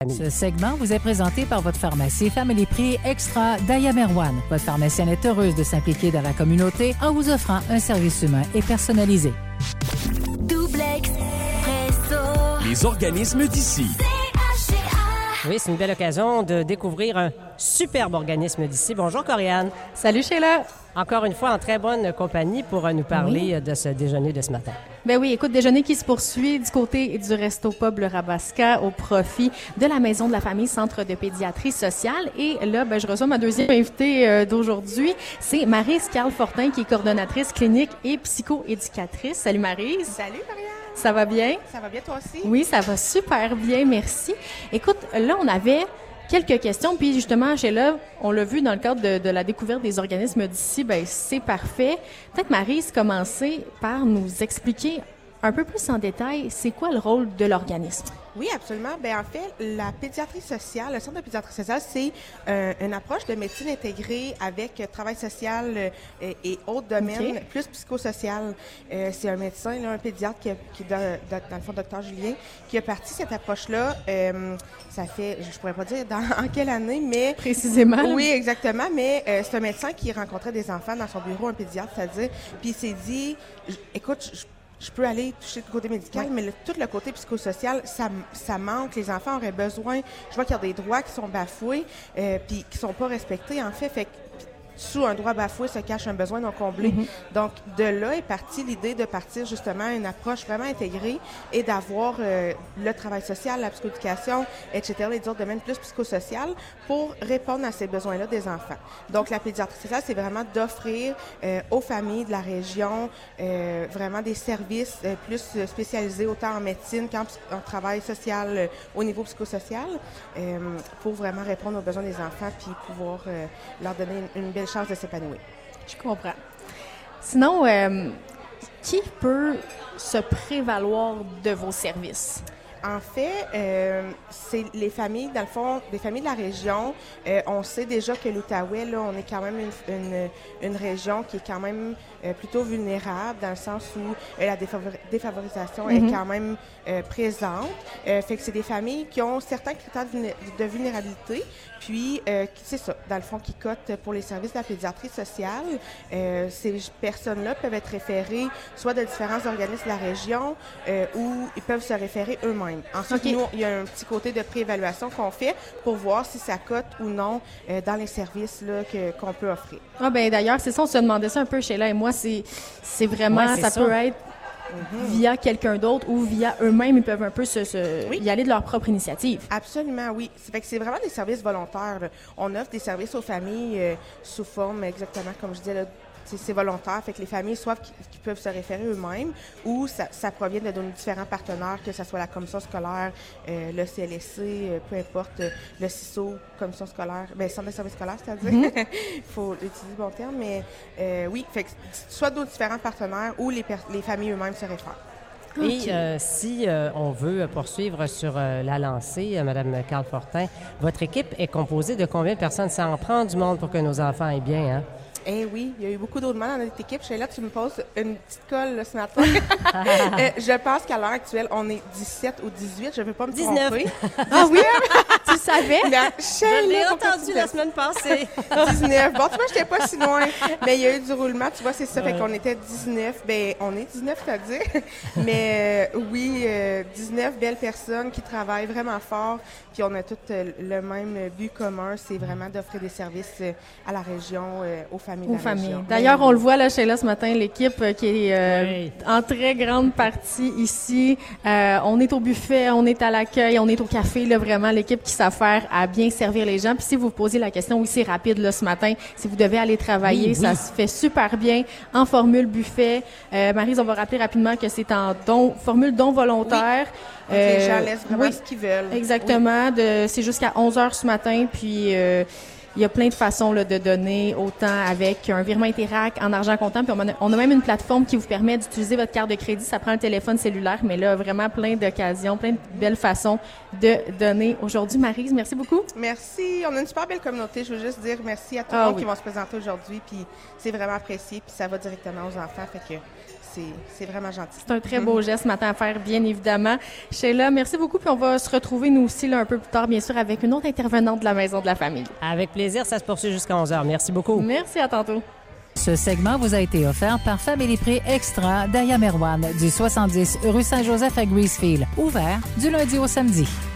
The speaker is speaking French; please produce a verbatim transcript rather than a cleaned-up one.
Ce segment vous est présenté par votre pharmacie Family Prix Extra d'Aya Merwan. Votre pharmacienne est heureuse de s'impliquer dans la communauté en vous offrant un service humain et personnalisé. Double Expresso. Les organismes d'ici. Oui, c'est une belle occasion de découvrir un superbe organisme d'ici. Bonjour, Corianne. Salut, Sheila. Encore une fois, en très bonne compagnie pour nous parler oui. de ce déjeuner de ce matin. Ben oui, écoute, déjeuner qui se poursuit du côté du Resto Pub Le Rabasca au profit de la Maison de la Famille Centre de pédiatrie sociale. Et là, ben, je reçois ma deuxième invitée euh, d'aujourd'hui. C'est Maryse Carl-Fortin, qui est coordonnatrice clinique et psychoéducatrice. Salut, Maryse. Salut, Marianne. Ça va bien? Ça va bien, toi aussi? Oui, ça va super bien, merci. Écoute, là, on avait quelques questions, puis justement, Sheila, on l'a vu dans le cadre de, de la découverte des organismes d'ici, ben c'est parfait. Peut-être, Maryse, commencer par nous expliquer un peu plus en détail, c'est quoi le rôle de l'organisme? Oui, absolument. Bien, en fait, la pédiatrie sociale, le Centre de pédiatrie sociale, c'est euh, une approche de médecine intégrée avec euh, travail social euh, et autres domaines, okay. plus psychosocial. Euh, c'est un médecin, là, un pédiatre qui, a, qui dans, dans le fond, docteur Julien, qui a parti cette approche-là. Euh, ça fait, je pourrais pas dire dans en quelle année, mais... Précisément. Oui, exactement. Mais euh, c'est un médecin qui rencontrait des enfants dans son bureau, un pédiatre, c'est-à-dire, puis il s'est dit, écoute, je Je peux aller toucher le côté médical, oui. mais le, tout le côté psychosocial, ça, ça manque. Les enfants auraient besoin. Je vois qu'il y a des droits qui sont bafoués, euh, puis qui sont pas respectés, en fait. Fait que sous un droit bafoué se cache un besoin non comblé. Mm-hmm. Donc, de là est partie l'idée de partir justement à une approche vraiment intégrée et d'avoir euh, le travail social, la psychoéducation, et cetera, les autres domaines plus psychosocial pour répondre à ces besoins-là des enfants. Donc, la pédiatrie sociale, c'est vraiment d'offrir euh, aux familles de la région euh, vraiment des services euh, plus spécialisés autant en médecine qu'en en travail social euh, au niveau psychosocial euh, pour vraiment répondre aux besoins des enfants puis pouvoir euh, leur donner une, une belle chance de s'épanouir. Je comprends. Sinon, euh, qui peut se prévaloir de vos services? En fait, euh, c'est les familles, dans le fond, des familles de la région. Euh, on sait déjà que l'Outaouais, là, on est quand même une, une, une région qui est quand même euh, plutôt vulnérable, dans le sens où euh, la défavor- défavorisation mm-hmm. est quand même euh, présente. Euh, fait que c'est des familles qui ont certains critères de, vulné- de vulnérabilité, puis euh, c'est ça, dans le fond, qui cotent pour les services de la pédiatrie sociale. Euh, ces personnes-là peuvent être référées soit de différents organismes de la région euh, ou ils peuvent se référer eux-mêmes. Ensuite, okay. nous, il y a un petit côté de préévaluation qu'on fait pour voir si ça cote ou non euh, dans les services là, que, qu'on peut offrir. Ah ben d'ailleurs, c'est ça, on se demandait ça un peu, Sheila et moi, c'est, c'est vraiment, ouais, c'est ça, ça peut être mm-hmm. via quelqu'un d'autre ou via eux-mêmes, ils peuvent un peu se, se oui. y aller de leur propre initiative. Absolument, oui. C'est, fait que c'est vraiment des services volontaires. Là. On offre des services aux familles euh, sous forme, exactement comme je disais, là, C'est, c'est volontaire, fait que les familles soit qui, qui peuvent se référer eux-mêmes ou ça, ça provient de nos différents partenaires, que ce soit la commission scolaire, euh, le C L S C, euh, peu importe, euh, le C I S O, commission scolaire, bien, centre de service scolaire, c'est-à-dire, il mm-hmm. faut utiliser le bon terme, mais euh, oui, fait que soit d'autres différents partenaires ou les, per- les familles eux-mêmes se réfèrent. Et euh, si euh, on veut poursuivre sur euh, la lancée, euh, Mme Carl-Fortin, votre équipe est composée de combien de personnes? Ça en prend du monde pour que nos enfants aillent bien, hein? Eh oui, il y a eu beaucoup d'autres monde dans notre équipe. Sheila, tu me poses une petite colle là, ce matin. euh, je pense qu'à l'heure actuelle, on est dix-sept ou dix-huit. Je ne veux pas me dix-neuf. tromper. Ah oui? Tu savais? Mais, Sheila, je l'ai entendu la semaine passée. dix-neuf. Bon, tu vois, je n'étais pas si loin. Mais il y a eu du roulement. Tu vois, c'est ça. Ouais. Fait qu'on était dix-neuf. Ben, on est dix-neuf, c'est-à-dire. Mais euh, oui, euh, dix-neuf belles personnes qui travaillent vraiment fort. Puis on a tous euh, le même but commun. C'est vraiment d'offrir des services euh, à la région, euh, aux familles. Aux familles. D'ailleurs, on le voit là, Sheila, ce matin, l'équipe euh, qui est euh, oui. en très grande partie ici. Euh, on est au buffet, on est à l'accueil, on est au café, là, vraiment, l'équipe qui s'affaire à bien servir les gens. Puis si vous vous posez la question, oui, c'est rapide là, ce matin, si vous devez aller travailler, oui, ça oui. se fait super bien en formule buffet. Euh, Maryse, on va rappeler rapidement que c'est en don, formule don volontaire. Oui. Euh, les gens laissent vraiment oui, ce qu'ils veulent. Exactement. Oui. De, c'est jusqu'à onze heures ce matin, puis... Euh, il y a plein de façons là, de donner, autant avec un virement Interac en argent comptant. Puis on a, on a même une plateforme qui vous permet d'utiliser votre carte de crédit. Ça prend un téléphone cellulaire, mais là, vraiment plein d'occasions, plein de belles façons de donner. Aujourd'hui, Maryse, merci beaucoup. Merci. On a une super belle communauté. Je veux juste dire merci à tout le ah, monde oui. qui vont se présenter aujourd'hui. Puis c'est vraiment apprécié. Puis ça va directement aux enfants. Fait que c'est, c'est vraiment gentil. C'est un très beau mm-hmm. geste ce matin à faire, bien évidemment. Sheila, merci beaucoup. Puis on va se retrouver, nous aussi, là, un peu plus tard, bien sûr, avec une autre intervenante de la Maison de la Famille. Avec plaisir, ça se poursuit jusqu'à onze heures. Merci beaucoup. Merci, à tantôt. Ce segment vous a été offert par Family Prix Extra d'Aya Merwan du soixante-dix rue Saint-Joseph à Greasefield. Ouvert du lundi au samedi.